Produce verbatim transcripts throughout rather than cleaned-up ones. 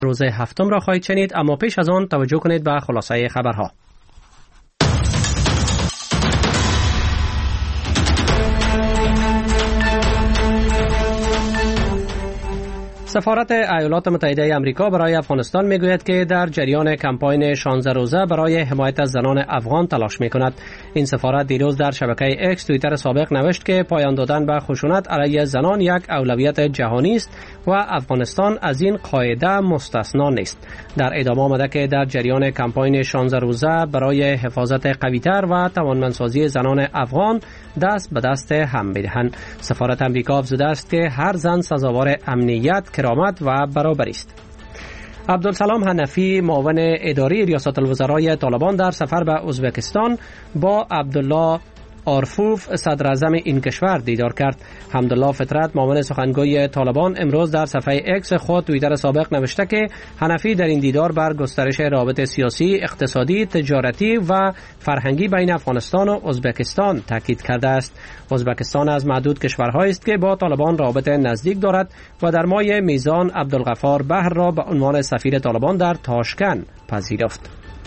روز هفتم را خواهید شنید، اما پیش از آن توجه کنید به خلاصه خبرها. سفارت ایالات متحده آمریکا برای افغانستان میگوید که در جریان کمپاین شانزده روزه برای حمایت از زنان افغان تلاش میکند. این سفارت دیروز در شبکه اکس توییتر سابق نوشت که پایان دادن به خشونت علیه زنان یک اولویت جهانی است و افغانستان از این قاعده مستثنا نیست. در ادامه آمده که در جریان کمپاین شانزده روزه برای حفاظت قوی‌تر و توانمندسازی زنان افغان دست به دست هم میدهند. سفارت آمریکا افزوده است که هر زن سزاوار امنیت، کرامت و برابری است. عبدالسلام حنفی معاون اداری ریاست الوزرای طالبان در سفر به ازبکستان با عبدالله آرفوف صدر اعظم این کشور دیدار کرد. حمدالله فطرت معاون سخنگوی طالبان امروز در صفحه اکس خود توییتر سابق نوشته که حنفی در این دیدار بر گسترش روابط سیاسی، اقتصادی، تجارتی و فرهنگی بین افغانستان و ازبکستان تاکید کرده است. ازبکستان از معدود کشورهایی است که با طالبان رابط نزدیک دارد و در ماه میزان عبدالغفار بحر را به عنوان سفیر طالبان در تاشکند پذیرفت.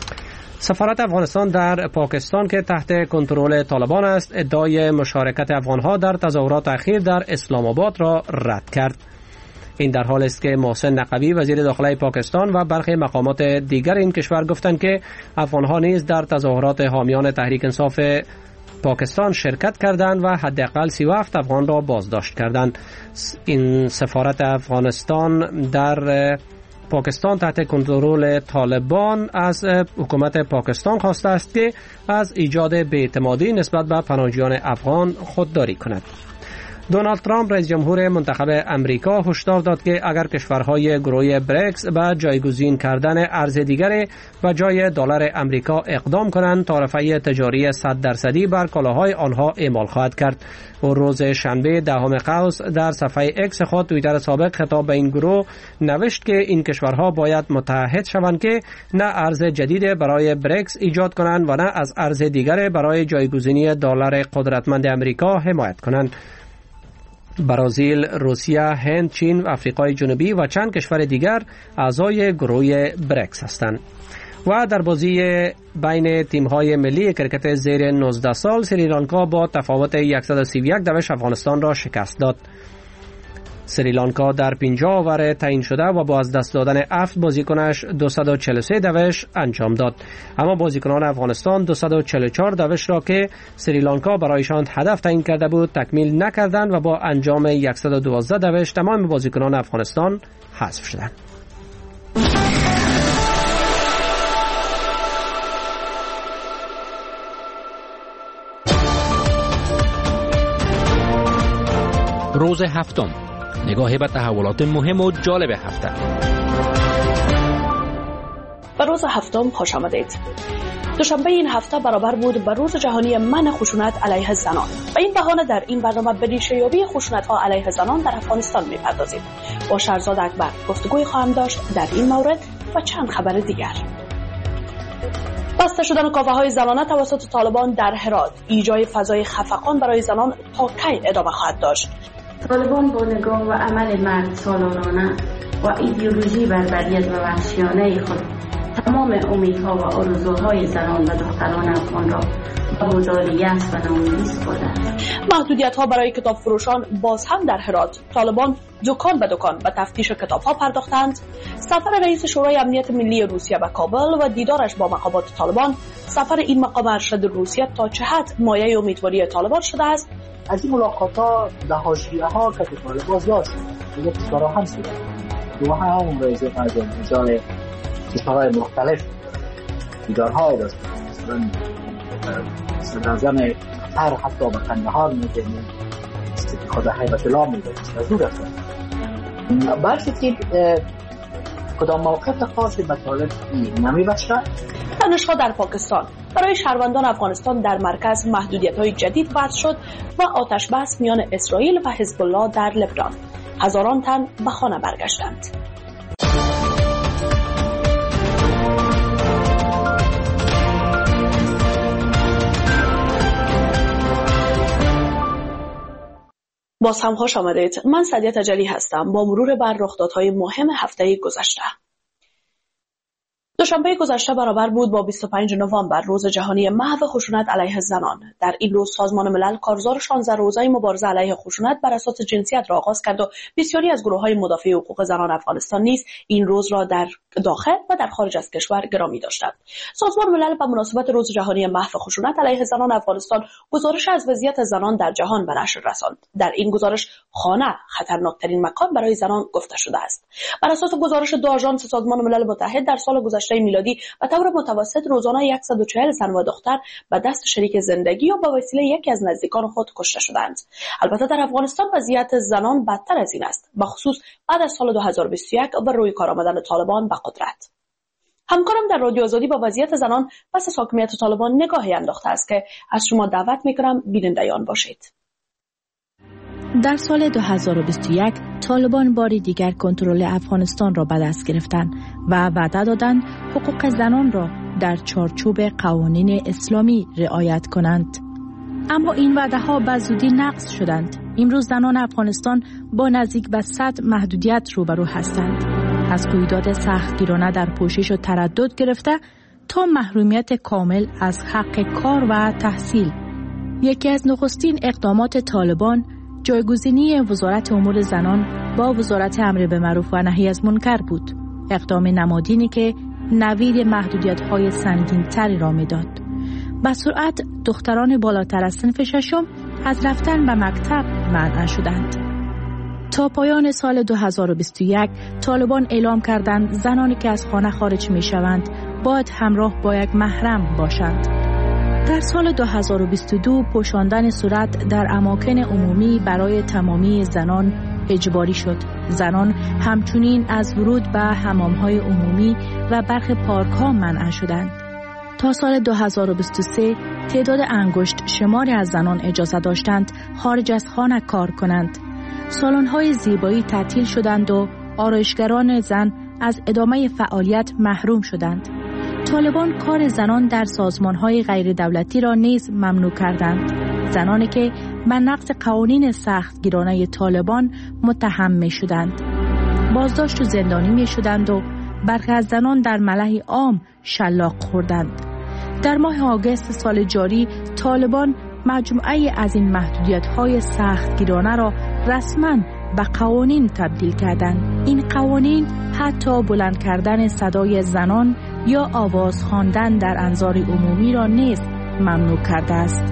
سفارت افغانستان در پاکستان که تحت کنترل طالبان است ادعای مشارکت افغانها در تظاهرات اخیر در اسلام آباد را رد کرد. این در حال است که محسن نقوی وزیر داخلی پاکستان و برخی مقامات دیگر این کشور گفتند که افغانها نیز در تظاهرات حامیان تحریک انصاف پاکستان شرکت کردند و حداقل سی و هفت افغان را بازداشت کردند. این سفارت افغانستان در پاکستان تحت کنترل طالبان از حکومت پاکستان خواسته است که از ایجاد بی‌اعتمادی نسبت به پناهجویان افغان خودداری کند. دونالد ترامپ رئیس جمهور منتخب امریکا هشدار داد که اگر کشورهای گروه بریکس به جایگزین کردن ارز دیگر به جای دلار امریکا اقدام کنند، تعرفه تجاری صد درصدی بر کالاهای آنها اعمال خواهد کرد. و روز شنبه دهم قوس در صفحه اکس خود توییتر سابق خطاب به این گروه نوشت که این کشورها باید متحد شوند که نه ارز جدید برای بریکس ایجاد کنند و نه از ارز دیگر برای جایگزینی دلار قدرتمند امریکا حمایت کنند. برزیل، روسیه، هند، چین و آفریقای جنوبی و چند کشور دیگر اعضای گروه بریکس هستند. و در بازی بین تیم‌های ملی کرکت زیر نوزده سال سریلانکا با تفاوت صد و سی و یک دوش افغانستان را شکست داد. سریلانکا در پنجاه اوور تعیین شده و با از دست دادن هفت بازیکنش دویست و چهل و سه دوش انجام داد. اما بازیکنان افغانستان دویست و چهل و چهار دوش را که سریلانکا برایشان هدف تعیین کرده بود تکمیل نکردند و با انجام صد و دوازده دوش تمام بازیکنان افغانستان حذف شدند. روز هفتم، نگاهی به تحولات مهم و جالب هفته. به روز هفتم خوش آمدید. دوشنبه این هفته برابر بود به روز جهانی منع خشونت علیه زنان. به این بهانه در این برنامه به ریشه‌یابی خشونت‌ها علیه زنان در افغانستان می‌پردازیم. با شهرزاد اکبر گفتگوی خواهم داشت در این مورد و چند خبر دیگر. بسته شدن کافه‌های زنانه توسط طالبان در هرات، ایجاد فضای خفقان برای زنان تا کی ادامه خواهد داشت؟ طالبان با نگاه و عمل مرد سالارانه و ایدئولوژی بربریت و وحشیانه خود تمام امیدها و آرزوهای زنان و دختران افغان را به گذار یأس و ناامیدی سپردند. محدودیت‌ها برای کتاب فروشان باز هم در هرات. طالبان دکان به دکان به تفتیش کتاب‌ها پرداختند. سفر رئیس شورای امنیت ملی روسیه به کابل و دیدارش با مقامات طالبان. سفر این مقام ارشد روسیه تا چه حد مایه امیدواری طالبان شده است؟ از این ملاقات‌ها به حاشیه‌ها که طالبان زیاد شد. دیگه کشورها هم شد. دو هم رئیس مجلس جای کشورهای مختلف دیدارهای داشت. مثلا صدراعظم قطر حتی به قندهار می‌گه خود هیبت الله میگه از دور است. برشید کدام موقف خاصی به طالب نمی‌بخشه. تنش‌ها در پاکستان برای شهروندان افغانستان در مرکز محدودیت‌های جدید وضع شد و آتش بس میان اسرائیل و حزب الله در لبنان. هزاران تن به خانه برگشتند. باز هم خوش آمدید. من سعدیه تجلی هستم با مرور بر رخدادهای مهم هفته گذشته. دوشنبه گذشته برابر بود با بیست و پنجم نوامبر، روز جهانی محو خشونت علیه زنان. در این روز سازمان ملل کارزار شانزده روزه مبارزه علیه خشونت بر اساس جنسیت را آغاز کرد و بسیاری از گروه‌های مدافع حقوق زنان افغانستان نیز این روز را در داخل و در خارج از کشور گرامی داشتند. سازمان ملل به مناسبت روز جهانی محو خشونت علیه زنان افغانستان گزارش از وضعیت زنان در جهان به نشر رساند. در این گزارش خانه خطرناکترین مکان برای زنان گفته شده است. بر اساس گزارش دو آژانس سازمان ملل متحد، در سال گذشته میلادی به طور متوسط روزانه صد و چهل زن و دختر به دست شریک زندگی یا به وسیله یکی از نزدیکان خود کشته شدند. البته در افغانستان وضعیت زنان بدتر از این است، به خصوص بعد از سال دو هزار و بیست و یک و روی کار آمدن طالبان به قدرت. همکارم در رادیو آزادی با وضعیت زنان پس از حاکمیت طالبان نگاهی انداخته است که از شما دعوت می‌کنم بیننده آن باشید. در سال دو هزار و بیست و یک طالبان باری دیگر کنترل افغانستان را به دست گرفتند و وعده دادند حقوق زنان را در چارچوب قوانین اسلامی رعایت کنند. اما این وعده ها به زودی نقض شدند. امروز زنان افغانستان با نزدیک به صد محدودیت روبرو هستند. از قیودات سختگیرانه در پوشش و تردد گرفته تا محرومیت کامل از حق کار و تحصیل. یکی از نخستین اقدامات طالبان جایگزینی وزارت امور زنان با وزارت امر به معروف و نهی از منکر بود. اقدام نمادینی که نوید محدودیت‌های سنگین‌تری را می‌داد. به سرعت دختران بالاتر از صنف ششم از رفتن به مکتب منع شدند. تا پایان سال دو هزار و بیست و یک طالبان اعلام کردند زنانی که از خانه خارج می‌شوند باید همراه با یک محرم باشند. در سال دو هزار و بیست و دو پوشاندن صورت در اماکن عمومی برای تمامی زنان اجباری شد. زنان همچنین از ورود به حمام‌های عمومی و برخی پارک‌ها منع شدند. تا سال دو هزار و بیست و سه تعداد انگشت شماری از زنان اجازه داشتند خارج از خانه کار کنند. سالن‌های زیبایی تعطیل شدند و آرایشگران زن از ادامه فعالیت محروم شدند. طالبان کار زنان در سازمان‌های غیر دولتی را نیز ممنوع کردند. زنانی که به نقض قوانین سختگیرانه طالبان متهم می‌شدند بازداشت و زندانی می‌شدند و برخی از زنان در ملأ عام شلاق خوردند. در ماه آگوست سال جاری طالبان مجموعه از این محدودیت‌های سختگیرانه را رسماً به قوانین تبدیل کردند. این قوانین حتی بلند کردن صدای زنان یا آواز خواندن در انظار عمومی را نیز ممنوع کرده است.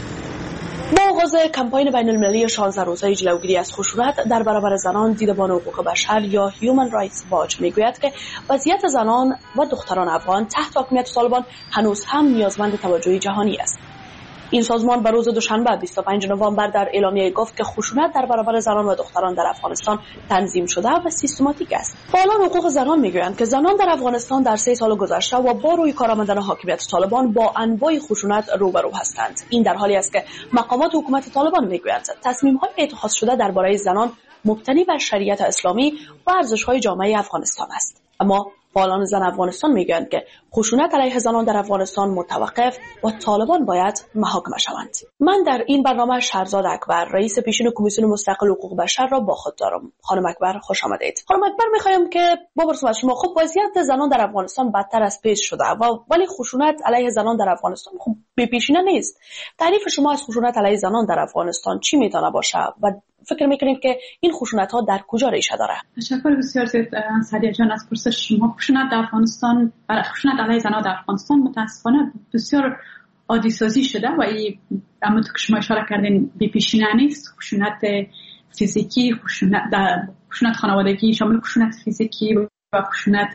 با آغاز کمپاین بین المللی شانزده روزه جلوگیری از خشونت در برابر زنان، دیدبان حقوق بشر یا هیومن رایتس واچ میگوید که وضعیت زنان و دختران افغان تحت حاکمیت طالبان هنوز هم نیازمند توجه جهانی است. این سازمان به روز دوشنبه بیست و پنجم نوامبر در اعلامیه گفت که خشونت در برابر زنان و دختران در افغانستان تنظیم شده و سیستماتیک است. فعالان حقوق زنان میگویند که زنان در افغانستان در سه سال گذشته و با روی کار آمدن حاکمیت طالبان با انواع خشونت روبرو هستند. این در حالی است که مقامات حکومت طالبان میگویند تصمیم‌های اتخاذ شده درباره زنان مبتنی بر شریعت اسلامی و ارزش‌های جامعه افغانستان است. اما فعالان زن افغانستان میگویند که خشونت علیه زنان در افغانستان متوقف و طالبان باید محاکمه شوند. من در این برنامه شهرزاد اکبر، رئیس پیشین کمیسیون مستقل حقوق بشر را با خود دارم. خانم اکبر خوش آمدید. خانم اکبر میخوایم که بپرسم از شما، خب وضعیت زنان در افغانستان بدتر از پیش شده و ولی خشونت علیه زنان در افغانستان خب بی‌پیشینه نیست. تعریف شما از خشونت علیه زنان در افغانستان چی میتونه باشه و فکر میکنید که این خشونت ها در کجا ریشه داره؟ تشکر بسیار زیاد سعدیه جان از پرسش شما. خشونت در افغانستان، برای خشونت علیه زنان در افغانستان متاسفانه بسیار عادی سازی شده و این اما تو که شما اشاره کردین بی پیشینه نیست. خشونت فیزیکی، خشونت در خشونت خانوادگی شامل خشونت فیزیکی و خشونت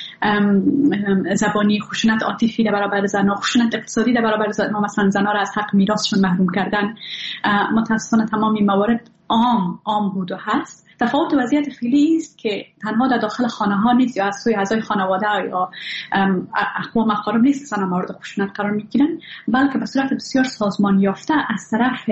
زبانی، خشونت عاطفی در برابر زنان، خشونت اقتصادی در برابر زنان، مثلا زنان را از حق میراثشون محروم کردن. متاسفانه تمام این موارد عام عام بود و هست. تفاوت وضعیت فعلی است که تنها در داخل خانه ها نیست یا از سوی اعضای خانواده یا اقوام اقارب نیست که زنان مورد خشونت قرار میگیرن، بلکه به صورت بسیار سازمان یافته از طرف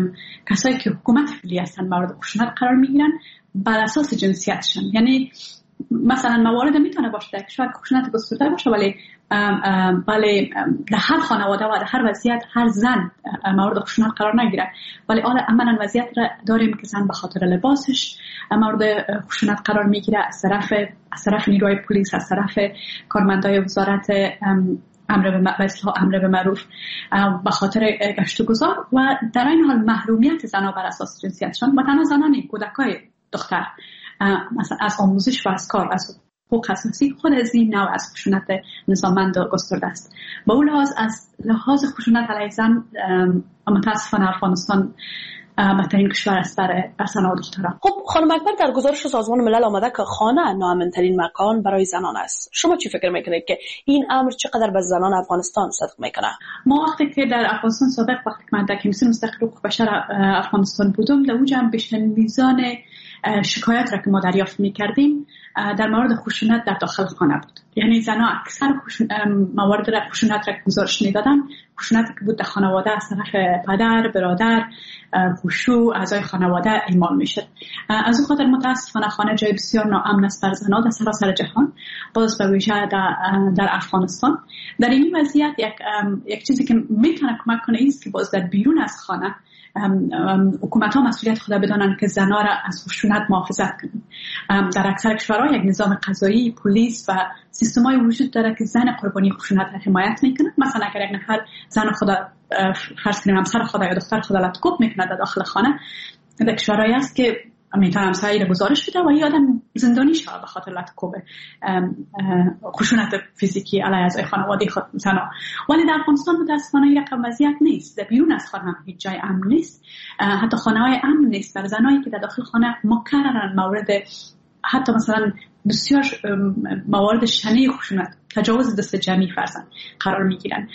کسایی که حکومت فعلی هستند مورد خشونت قرار میگیرن بر اساس جنسیتشون. یعنی مثلا موارد میتونه باشه که شاید خشونت گسترده باشه، ولی ولی در هر خانواده و در هر وضعیت هر زن مورد خشونت قرار نگیره، ولی حالا عملا وضعیت را داریم که زن به خاطر لباسش مورد خشونت قرار میگیره از طرف از طرف نیروی پلیس، از طرف کارمندای وزارت امر به معروف امر به معروف به خاطر گشت و گذار، و در این حال محرومیت زنها بر اساس جنسیتشان و تنها زنانی کودکای دختر مثلا از آموزش و از کار، از حقوق اساسی خود از این نوع از خشونت نظاممند و گسترده است. با اون لحاظ از لحاظ خشونت علیه زن متاسفانه افغانستان بهترین کشور است برای زنان و دختران. خب خانم اکبر، در گزارش سازمان ملل آمده که خانه ناامن‌ترین مکان برای زنان است. شما چی فکر میکنید که این امر چقدر به زنان افغانستان صدق میکنه؟ ما وقتی که در افغانستان سابق وقتی که من در کمیسیون مستقل حقوق بشر افغانستان بودم، در اونجا هم بیشترین میزان شکایت را که ما دریافت میکردیم در مورد خشونت در داخل خانه بود. یعنی زنها اکثر موارد را خشونت را گزارش میدادن، خشونتی که بود در خانواده از طرف پدر، برادر، خوشو، اعضای خانواده اعمال میشد. از اون خاطر متاسفانه خانه جای بسیار ناامن است بر زنها در سراسر جهان، باز به ویژه در, در افغانستان. در این وضعیت یک یک چیزی که میتونه کمک کنه است که باز در بیرون از خانه حکومت ها مسئولیت خود بدانند که زنها را از خشونت محافظت کنند. در اکثر کشورها یک نظام قضایی، پلیس و سیستمای وجود داره که زن قربانی خشونت را حمایت میکنه. مثلا اگر یک نفر زن خود فرض کنیم همسر خود یا دختر خود لطکوب میکنه در داخل خانه، در کشورهایی است که میتونه همسری را گزارش بده و یه آدم زندانی شود به خاطر لطکوب خشونت فیزیکی علیه اعضای خانواده خود زنها. ولی در افغانستان متاسفانه این رقم وضعیت نیست. در بیرون از خانه هیچ جای امن نیست، حتی خانه‌های امن نیست برای زنایی که در داخل خانه مکررن مورد حتی مثلا بسیار موارد شنیع خشونت، تجاوز دست جمعی فرزن قرار میگیرن،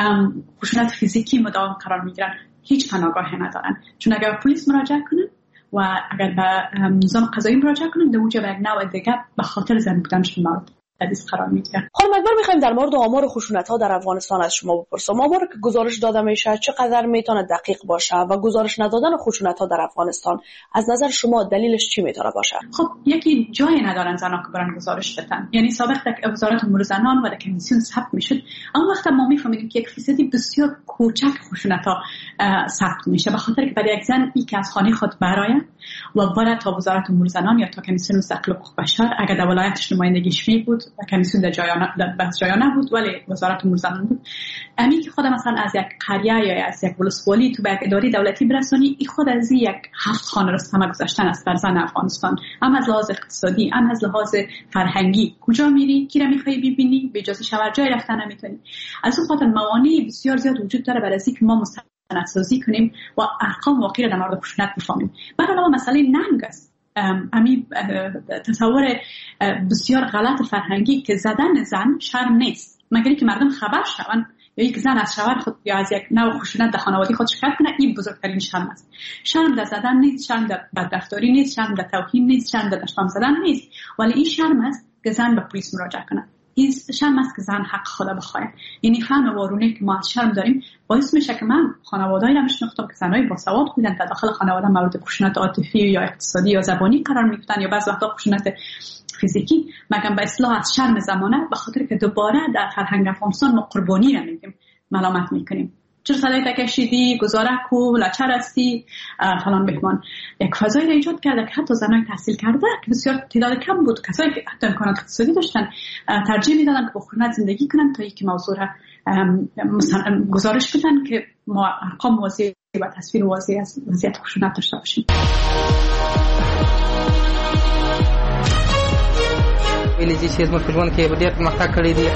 خشونت فیزیکی مداوم قرار میگیرن، هیچ پناهگاهی ندارن. چون اگر به پلیس مراجعه کنن و اگر به نظام قضایی مراجعه کنن، در اونجا به یک نوع دیگه به خاطر زن بودنشون مورد تبعیض قرار میگیرن. خانم اکبر، میخوایم در مورد آمار خشونت ها در افغانستان از شما بپرسم. آماری که گزارش داده میشه چقدر میتونه دقیق باشه و گزارش ندادن خشونت ها در افغانستان از نظر شما دلیلش چی میتونه باشه؟ خب یکی جای ندارن زنها که برن گزارش بدن. یعنی سابق در وزارت امور زنان و در کمیسیون ثبت میشد، اما وقتی ما میفهمیدیم که یک فیصدی بسیار کوچک خشونت ها ثبت میشه، به خاطر که برای یک زن ای که از خانه خود برای و باید تا وزارت امور زنان یا تا کمیسیون مستقل حقوق بشر، اگر در ولایتش نمایندگیش می بود و کمیسیون در جایانه در جایانه بود ولی وزارت امور زنان بود، امی که خود مثلا از یک قریه یا از یک ولسوالی تو به یک اداره دولتی برسونی، این خود از یک هفت خانه رستمه گذاشتن است بر زن افغانستان، هم از لحاظ اقتصادی هم از لحاظ فرهنگی. کجا میری، کی را میخوای ببینی، به اجازه شوهر جای رفتن نمیتونی. از اون خاطر موانع بسیار زیاد وجود داره برای اینکه ما سازی کنیم و ارقام واقعی را در مورد خشونت بفهمیم. برای علاوه مسئله ننگ است. امی تصور بسیار غلط فرهنگی که زدن زن شرم نیست، مگر اینکه مردم خبر شون یا یک زن از شوهر خود یا از یک نوع خشونت در خانواده خود شکایت کنه، این بزرگترین شرم است. شرم در زدن نیست، شرم در بدرفتاری نیست، شرم در توهین نیست، شرم در دشمن زدن نیست، ولی این شرم است که زن به پلیس مراجعه کنه. این شرم است که زن حق خدا بخواه. یعنی فهم وارونه که ما از شرم داریم باعث میشه که من خانواده‌ای را میشناختم که زنای باسواد بودن در داخل خانواده مورد خشونت عاطفی یا اقتصادی یا زبانی قرار میگرفتن یا بعضی وقتا خشونت فیزیکی، مگم به اصلاح از شرم زمانه، به خاطر که دوباره در فرهنگ افغانستان ما قربانی را میگیم، ملامت میکنیم. چرا صدای تکشیدی، گزاره کو، لچر هستی، فلان بهمان. یک فضایی را ایجاد کرده که حتی زنای تحصیل کرده که بسیار تعداد کم بود، کسایی که حتی امکانات اقتصادی داشتن، ترجیح میدادن که با خشونت زندگی کنن تا اینکه موضوع را گزارش بدن که ما ارقام واضح و تصویر واضح از وضعیت خشونت داشته باشیم. ویلې چې زموږ په ژوند کې ډېر پرمختګ کړی دی.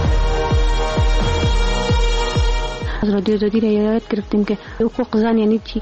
از رادیو آزادی را یاد گرفتیم که حقوق زن یعنی چی.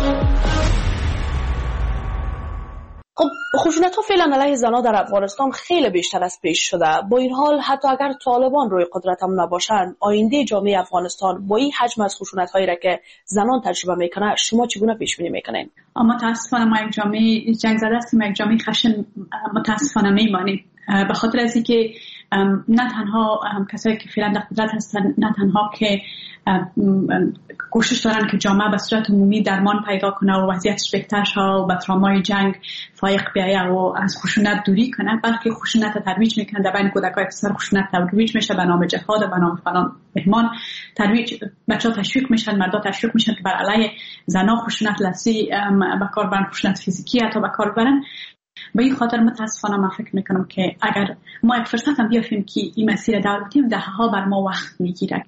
خب خشونت ها فعلا علیه زنان در افغانستان خیلی بیشتر از پیش شده. با این حال حتی اگر طالبان روی قدرت هم نباشن، آینده جامعه افغانستان با این حجم از خشونت هایی را که زنان تجربه میکنه شما چگونه پیش بینی میکنین؟ متاسفانه ما یک جامعه جنگ زده هستیم، یک جامعه خشن متاسفانه میمانیم، به خاطر از اینکه نه تنها کسایی که فعلا در قدرت هستن، نه تنها که کوشش دارن که جامعه به صورت عمومی درمان پیدا کنه و وضعیتش بهتر شه و به ترامای جنگ فایق بیایه و از خشونت دوری کنه، بلکه خشونت ترویج میکنه. در بین کودکای پسر خشونت ترویج میشه به نام جهاد و به نام فلان بهمان ترویج. بچه‌ها تشویق میشن، مردا تشویق میشن که بر علیه زنا خشونت لفظی به کار برن، خشونت فیزیکی حتی به کار برن. به این خاطر متاسفانه من فکر میکنم که اگر ما یک فرصت هم بیافیم که این مسیر دولتیم ده ها بر ما وقت میگیره.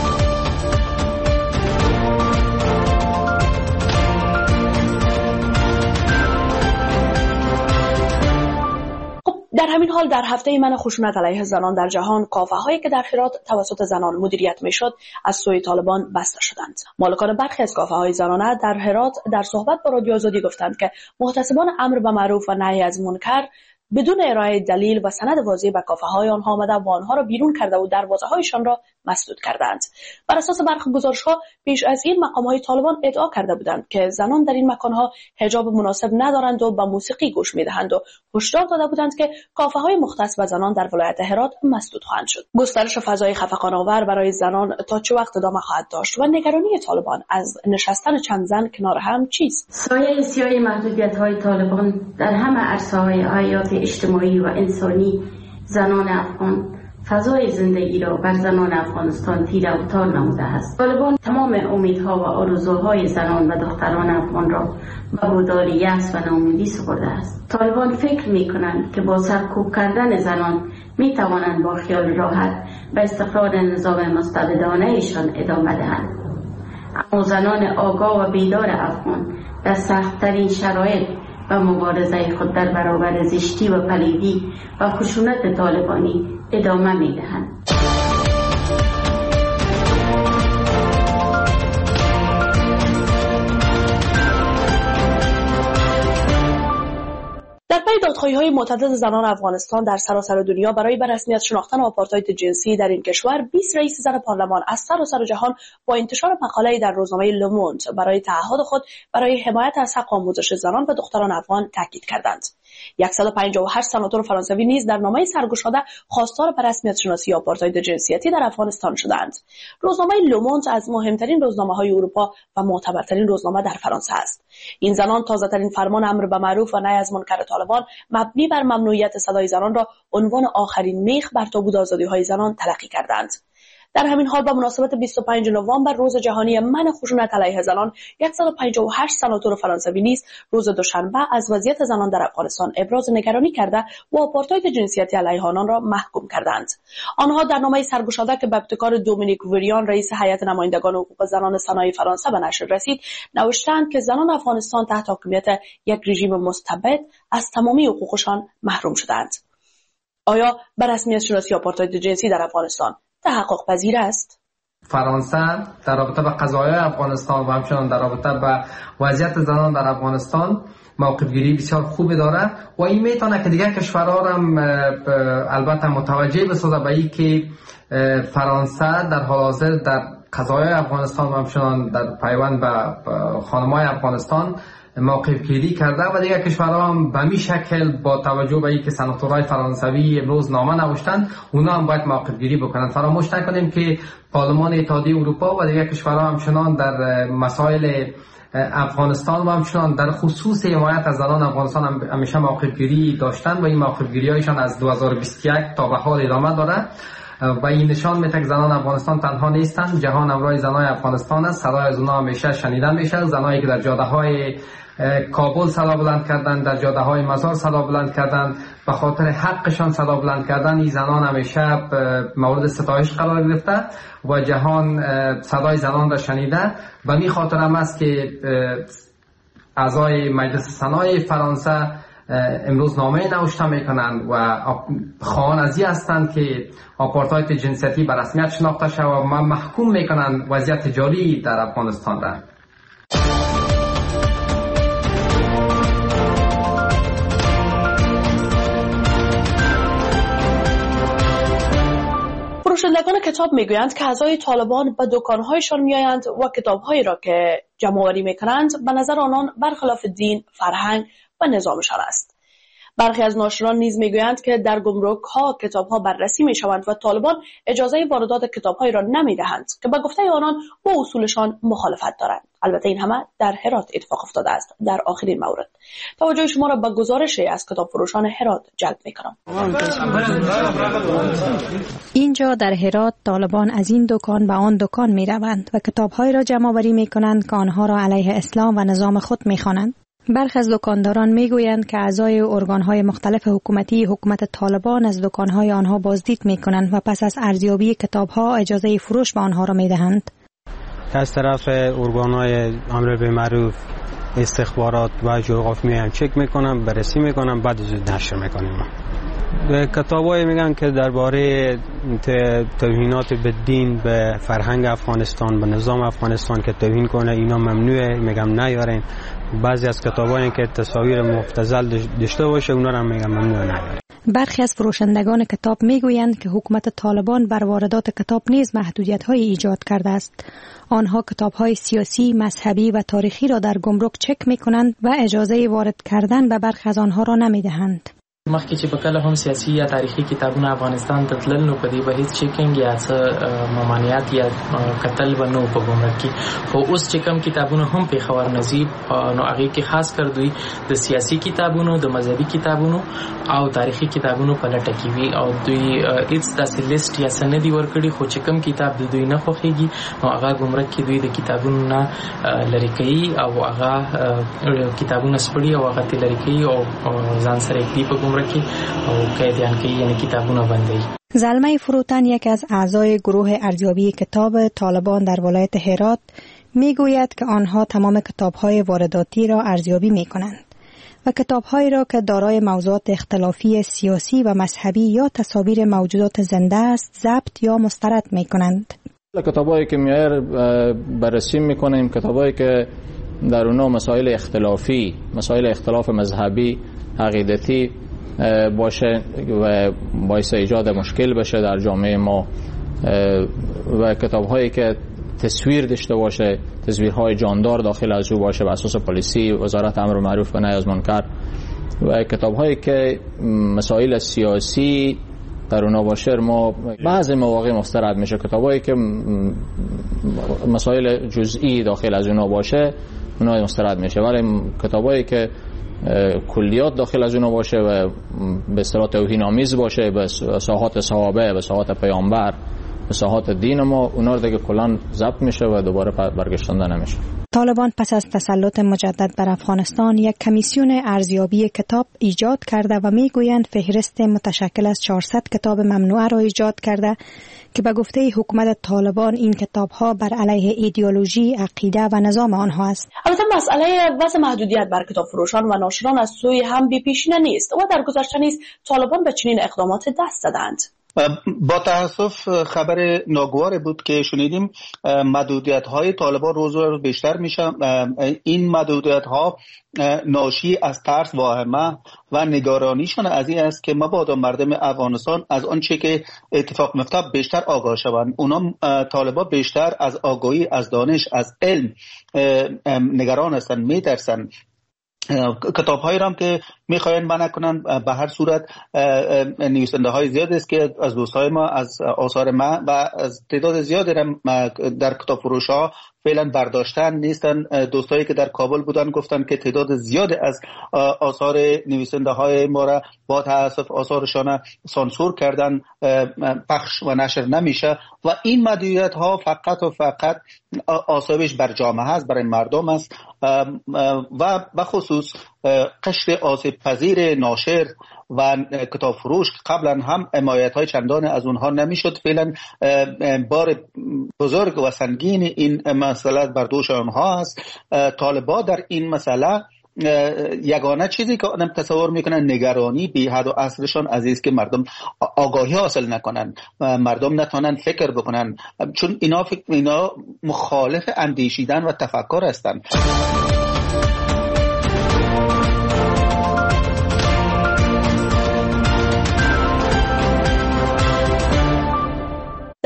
در همین حال در هفته من خشونت علیه زنان در جهان، کافه‌هایی که در هرات توسط زنان مدیریت میشد از سوی طالبان بسته شدند. مالکان برخی از کافه‌های زنانه در هرات در صحبت با رادیو آزادی گفتند که محتسبان امر به معروف و نهی از منکر بدون ارائه دلیل و سند واضح به کافه‌های آنها آمده و آنها را بیرون کرده و دروازه‌هایشان را مسدود کردند. بر اساس برخی گزارش‌ها پیش از این مقام‌های طالبان ادعا کرده بودند که زنان در این مکان‌ها حجاب مناسب ندارند و به موسیقی گوش می‌دهند و هشدار داده بودند که کافه‌های مختص به زنان در ولایت هرات مسدود خواهند شد. گسترش فضای خفقان‌آور برای زنان تا چه وقت ادامه خواهد داشت و نگرانی طالبان از نشستن چند زن کنار هم چیست؟ سایه سیاه محدودیت‌های طالبان در همه عرصه‌های حیات اجتماعی و انسانی زنان افغان فضای زندگی را بر زنان افغانستان تیره و تار نموده است. طالبان تمام امیدها و آرزوهای زنان و دختران افغان را به بودار یأس و ناامیدی سپرده است. طالبان فکر می‌کنند که با سرکوب کردن زنان می‌توانند با خیال راحت به استقرار نظام مستبدانه‌شان ادامه دهند. اما زنان آگاه و بیدار افغان در سخت‌ترین شرایط و مبارزه خود در برابر زشتی و پلیدی و خشونت طالبانی ادامه می‌دهند. در پی دادخواهی‌های متعدد زنان افغانستان در سراسر دنیا برای به رسمیت شناختن آپارتاید جنسی در این کشور، بیست رئیس زن پارلمان از سراسر جهان با انتشار مقاله‌ای در روزنامه لوموند برای تعهد خود برای حمایت از حق آموزش زنان و دختران افغان تاکید کردند. صد و پنجاه و هشت سناتور فرانسوی نیز در نامه سرگشاده خواستار به رسمیت شناسی آپارتاید جنسیتی در افغانستان شدند. روزنامه لوموند از مهمترین روزنامه‌های اروپا و معتبرترین روزنامه در فرانسه است. این زنان تازه‌ترین فرمان امر به معروف و نهی از منکر طالبان مبنی بر ممنوعیت صدای زنان را عنوان آخرین میخ بر تابوت آزادی‌های زنان تلقی کردند. در همین حال به مناسبت بیست و پنجم نوامبر روز جهانی من خشونت علیه زنان، صد و پنجاه و هشت سناتور فرانسوی نیز روز دوشنبه از وضعیت زنان در افغانستان ابراز نگرانی کرده و آپارتاید جنسیتی علیه آنان را محکوم کردند. آنها در نامه سرگشاده که به ابتکار دومینیک وریان رئیس هیئت نمایندگان حقوق زنان صنایع فرانسه به نشر رسید، نوشتند که زنان افغانستان تحت حاکمیت یک رژیم مستبد از تمامی حقوقشان محروم شدند. آیا به رسمیت شناسی آپارتاید جنسی در افغانستان تحقق پذیر است؟ فرانسه در رابطه با قضایای افغانستان و همچنان در رابطه با وضعیت زنان در افغانستان موقفگیری بسیار خوبی داره و این میتونه که دیگر کشورها هم البته متوجه بسازه به این که فرانسه در حال حاضر در قضایای افغانستان و همچنان در پیوند به خانم‌های افغانستان موقف گیری کرده و دیگر کشورها هم به می شکل با توجه به اینکه سناتورهای فرانسوی امروز نامه نوشتند، اونا هم باید موقف گیری بکنند. فراموش نکنیم که پارلمان اتحادیه اروپا و دیگر کشورها همچنان در مسائل افغانستان و همچنان در خصوص حمایت از زنان افغانستان همیشه موقف گیری داشتند و این موقف گیری هایشان از دو هزار و بیست و یک تا به حال ادامه داره و این نشان میده که زنان افغانستان تنها نیستند، جهان همراه زنان افغانستان است. صدای از اونها همیشه شنیده میشه، زنایی که در جاده های کابل صدا بلند کردند، در جاده های مزار صدا بلند کردند، به خاطر حقشان صدا بلند کردن، این زنان همیشه مورد ستایش قرار گرفته و جهان صدای زنان را شنیده. به این خاطر هم است که اعضای مجلس سنای فرانسه امروز نامه نوشته میکنند و خواهان از این هستند که آپارتاید جنسیتی به رسمیت شناخته شود و محکوم میکنند وضعیت جاری در افغانستان را. فروشندگان کتاب میگویند که اعضای طالبان به دکانهایشان میآیند و کتابهایی را که جمع آوری میکنند به نظر آنان برخلاف دین، فرهنگ و نظامشان است. برخی از ناشران نیز میگویند که در گمرک‌ها کتاب‌ها بررسی می‌شوند و طالبان اجازه واردات کتاب‌هایی را نمی‌دهند که به گفته آنان با اصولشان مخالفت دارند. البته این همه در هرات اتفاق افتاده است. در آخرین مورد توجه شما را به گزارشی از کتاب فروشان هرات جلب می‌کنم. اینجا در هرات طالبان از این دکان به آن دکان می‌روند و کتاب‌هایی را جمع‌آوری می‌کنند که آنها را علیه اسلام و نظام خود می‌خوانند. برخی از دکانداران میگویند که اعضای ارگان‌های مختلف حکومتی حکومت طالبان از دکان‌های آنها بازدید می‌کنند و پس از ارزیابی کتاب‌ها اجازه فروش به آنها را می‌دهند. از طرف ارگان‌های امر بالمعروف، استخبارات و جغرافی هم چک می‌کنم، بررسی می‌کنم، بعد از نشر می‌کنیم. کتابایی میگن که درباره توهینات به دین، به فرهنگ افغانستان، به نظام افغانستان که توهین کنه اینا ممنوعه، میگم نیارین. بعضی از کتابایی که تصاویر مبتذل داشته باشه اونا رو میگم ممنوع نیارین. برخی از فروشندگان کتاب میگویند که حکومت طالبان بر واردات کتاب نیز محدودیت‌های ایجاد کرده است. آنها کتاب‌های سیاسی، مذهبی و تاریخی را در گمرک چک می‌کنند و اجازه وارد کردن به برخی از آنها را نمی‌دهند. مخکې چې په کله هم سیاسي یا تاریخي کتابونه افغانستان ته تلل نو په دې به هیڅ چیکینګ یا څه ممانعت یا قتل به نو په ګمرک کې خو اوس چې کوم کتابونه هم پېښور نصیب نو هغې کې خاص کر دوی د سیاسي کتابونو، د مذهبي کتابونو او تاریخي کتابونو په لټه کې وي او دوی هیڅ داسې لیست یا څه نه دي ورکړي خو چې کوم کتاب د دوی نه خوښېږي نو هغه ګمرک کې دوی د کتابونو نه لرې کوي او هغه کتابونه سپړي او هغه ترې لرې کوي او ځان سره یې په ګمرک زلمه فروتن یکی از اعضای گروه ارزیابی کتاب طالبان در ولایت هرات میگوید که آنها تمام کتاب‌های وارداتی را ارزیابی می‌کنند و کتاب‌هایی را که دارای موضوعات اختلافی سیاسی و مذهبی یا تصاویر موجودات زنده است ضبط یا مسترد می‌کنند. کتاب‌هایی که میایر بررسی می‌کنیم، کتاب‌هایی که در اونها مسائل اختلافی، مسائل اختلاف مذهبی، عقیدتی باشه و باعث ایجاد مشکل بشه در جامعه ما و کتاب‌هایی که تصویر داشته باشه، تصویرهای جاندار داخل از او باشه بر اساس پلیسی، وزارت امر معروف و نهی از منکر و کتاب‌هایی که مسائل سیاسی در اونها باشه ما بعضی مواقع مسترد میشه. کتاب‌هایی که مسائل جزئی داخل از اونها باشه اونها مسترد میشه، ولی کتاب‌هایی که کلیات داخل از اونها باشه و به اصطلاح توهین‌آمیز باشه به ساحات صحابه، به ساحات پیامبر، به ساحات دین ما، اونا دیگه کلاً ضبط میشه و دوباره برگشتنده نمیشه. طالبان پس از تسلط مجدد بر افغانستان یک کمیسیون ارزیابی کتاب ایجاد کرده و میگویند فهرست متشکل از چهارصد کتاب ممنوعه را ایجاد کرده که به گفته حکومت طالبان این کتاب‌ها بر علیه ایدئولوژی، عقیده و نظام آنها است. البته مسئله وضع محدودیت بر کتاب فروشان و ناشران از سوی هم بی‌پیشینه نیست و در گذشته نیز طالبان به چنین اقدامات دست زدند. با تأسف خبر ناگواری بود که شنیدیم محدودیت های طالبان روز روز بیشتر میشه. این محدودیت ها ناشی از ترس، واهمه و نگرانیشان از این است که مبادا مردم افغانستان از آنچه که اتفاق میفته بیشتر آگاه شوند. اونا طالبان بیشتر از آگاهی، از دانش، از علم نگران هستند، میترسند. کتاب هایی هم که میخواین منع کنن به هر صورت نویسنده های زیاد است که از دوستای ما، از آثار ما و از تعداد زیادی در کتاب فروش ها فعلا برداشتن نیستن. دوستایی که در کابل بودن گفتن که تعداد زیاد از آثار نویسنده های ما را با تأسف آثارشان سانسور کردن، پخش و نشر نمیشه و این محدودیت ها فقط و فقط آسایش بر جامعه هست، برای مردم است و بخصوص قشر آسیب پذیر ناشر و کتاب فروش قبلا هم حمایت های چندان از اونها نمیشد. فعلا بار بزرگ و سنگین این مسئله بر دوش آنها است. طالبان در این مسئله یگانه چیزی که آدم تصور میکنن نگرانی بی حد و اصلشان از این است که مردم آگاهی حاصل نکنن، مردم نتونن فکر بکنن، چون اینا فکر اینا مخالف اندیشیدن و تفکر هستند.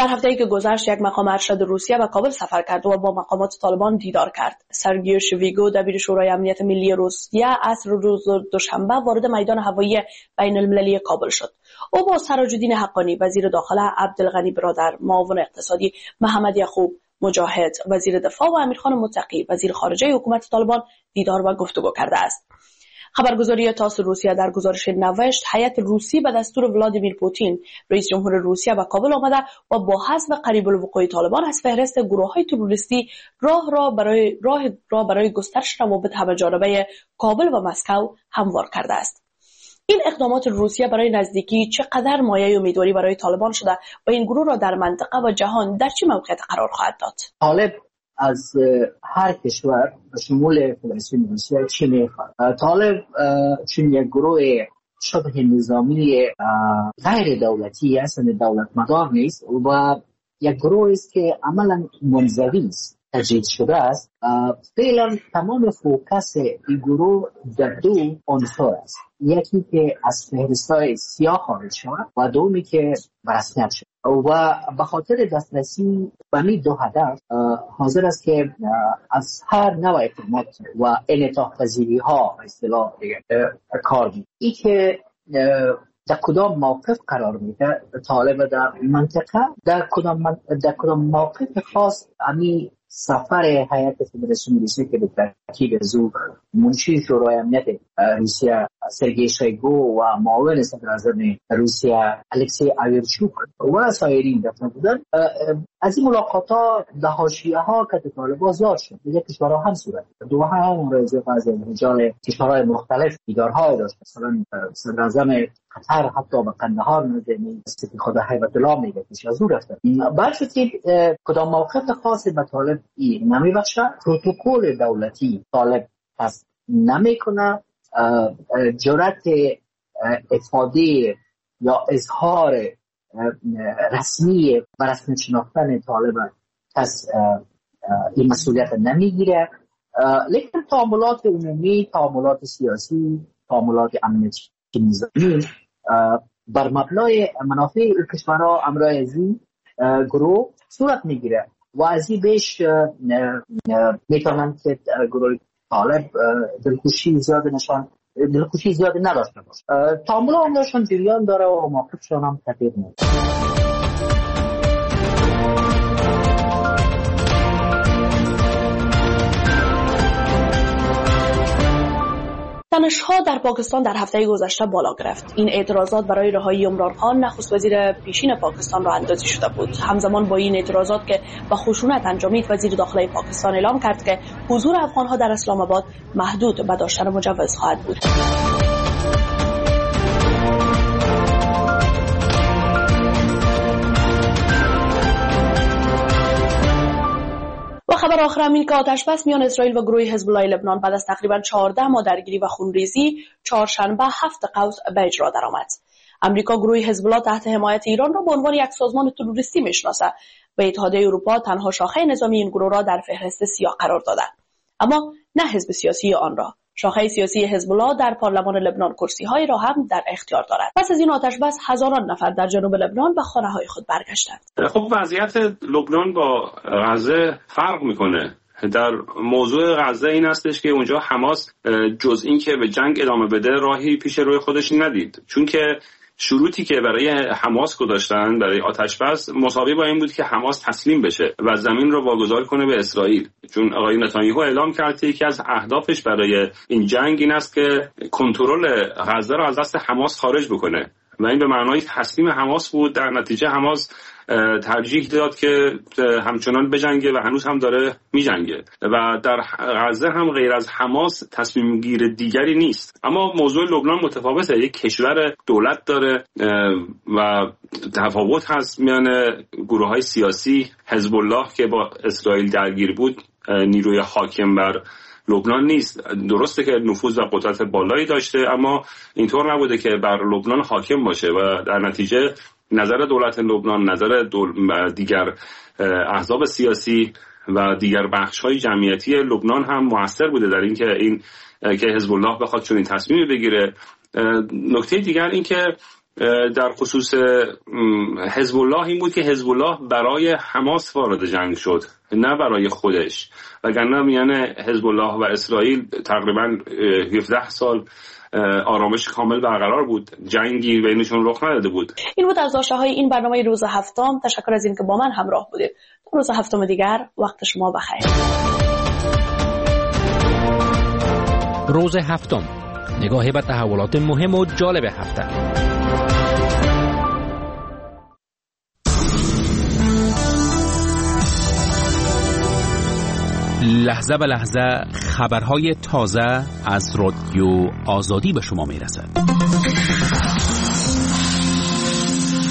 در هفته‌ای که گذشت یک مقام ارشد روسیه به کابل سفر کرد و با مقامات طالبان دیدار کرد. سرگیو شویگو دبیر شورای امنیت ملی روسیه عصر روز دوشنبه وارد میدان هوایی بین المللی کابل شد. او با سراج‌الدین حقانی وزیر داخله، عبدالغنی برادر معاون اقتصادی، محمد یعقوب مجاهد وزیر دفاع و امیرخان متقی وزیر خارجه حکومت طالبان دیدار و گفتگو کرده است. خبرگزاری تاس روسیه در گزارش نوشت هیئت روسی به دستور ولادیمیر پوتین رئیس جمهور روسیه به کابل آمده و با حذف قریب الوقوع طالبان از فهرست گروه‌های تروریستی راه را برای راه را برای گسترش روابط همه‌جانبه کابل و مسکو هموار کرده است. این اقدامات روسیه برای نزدیکی چقدر مایه امیدواری برای طالبان شده و این گروه را در منطقه و جهان در چه موقعیت قرار خواهد داد؟ طالب از هر کشور به شمول فدراسیون روسیه چی میخواد؟ طالب چون یک گروه شبه نظامی غیر دولتی است، دولت مدار نیست و یک گروه است که عملا منزوی است، تجدید شده است. فعلا تمام فوکس این گروه در دو عنصر است، یکی که از فهرست‌های سیاه خارج شد و دومی که رسمیت شد و به خاطر دسترسی به این دو هدف حاضر است که از هر نوع اقدامات و انعطاف پذیری ها اصطلاح کار کنه. این که در کدام موقف قرار میده طالب در منطقه، در کدام من... در کدام موقف خاص امی سفر هیئت فدراسیون روسیه که به ترکیب زو منشی شورای امنیت روسیه سرگئی شویگو و معاون صدر اعظم روسیه الکسی آیورچوک و سایرین رفتن بودن، از این ملاقات‌ها در حاشیه‌ها که طالبان زیاد شد. در کشورها هم صورت دو هم رئیس از رجال کشورهای مختلف دیدارهای داشت. مثلا صدر اعظم قطر حتی به قندهار نزدیک سفیر خدا هیبت الله میگه که از او رفتن. برشتی کدام موقف خاصی به طالب این نمیبخشه، پروتکل دولتی طالب پس نمیکنه، جرأت افاده یا اظهار رسمی بر رسمیت شناختن طالب پس این مسئولیت نمیگیره. لیکن تعاملات عمومی، تعاملات سیاسی، تعاملات امنیتی نظامی بر مبنای منافع کشورها امرای از این گروه صورت میگیره و از این بیش میتونن که گروه طالب دلخوشی زیاد نشان دلخوشی زیاد نداشته باشه. تعامل آنشان جریان داره و موقفشان هم تغییر نمیکنه. تنش‌ها در پاکستان در هفته گذشته بالا گرفت. این اعتراضات برای رهایی عمران خان نخست وزیر پیشین پاکستان را اندازی شده بود. همزمان با این اعتراضات که با خشونت انجامید، وزیر داخله پاکستان اعلام کرد که حضور افغان‌ها در اسلام آباد محدود به داشتن مجوز خواهد بود. و خبر آخر هم این که آتش بس میان اسرائیل و گروه حزب الله لبنان بعد از تقریبا چهارده ماه درگیری و خونریزی چهارشنبه هفت قوس به اجرا درآمد. امریکا گروه حزب الله تحت حمایت ایران را به عنوان یک سازمان تروریستی میشناسه و اتحادیه اروپا تنها شاخه نظامی این گروه را در فهرست سیاه قرار داده، اما نه حزب سیاسی آن را. شاخه سیاسی حزب الله در پارلمان لبنان کرسی‌های را هم در اختیار دارد. پس از این آتش بس هزاران نفر در جنوب لبنان به خانه‌های خود برگشتند. خب وضعیت لبنان با غزه فرق میکنه. در موضوع غزه این هستش که اونجا حماس جز این که به جنگ ادامه بده راهی پیش روی خودش ندید، چون که شروطی که برای حماس گذاشتن برای آتش بس مساوی با این بود که حماس تسلیم بشه و زمین رو واگذار کنه به اسرائیل. چون آقای نتانیاهو اعلام کرد که یکی از اهدافش برای این جنگ این است که کنترل غزه رو از دست حماس خارج بکنه و این به معنای تسلیم حماس بود. در نتیجه حماس ترجیح داد که همچنان بجنگه و هنوز هم داره میجنگه و در غزه هم غیر از حماس تصمیم گیر دیگری نیست. اما موضوع لبنان متفاوته. یک کشور دولت داره و تفاوت هست میان گروه های سیاسی. حزب الله که با اسرائیل درگیر بود نیروی حاکم بر لبنان نیست. درسته که نفوذ و قدرت بالایی داشته اما اینطور نبوده که بر لبنان حاکم باشه و در نتیجه نظر دولت لبنان، نظر دول... دیگر احزاب سیاسی و دیگر بخش‌های جمعیتی لبنان هم موثر بوده در این که این که حزب الله بخواد چنین تصمیمی بگیره. نکته دیگر این که در خصوص حزب الله این بود که حزب الله برای حماس وارد جنگ شد نه برای خودش، وگرنه میان حزب الله و اسرائیل تقریبا هفده سال آرامش کامل برقرار بود، جنگی بینشون رخ نداده بود. این بود از داشته های این برنامه روز هفتم. تشکر از اینکه با من همراه بودید. روز هفتم دیگر وقت شما بخیر. روز هفتم، نگاهی به تحولات مهم و جالب هفته. لحظه به لحظه خبرهای تازه از رادیو آزادی به شما میرسد.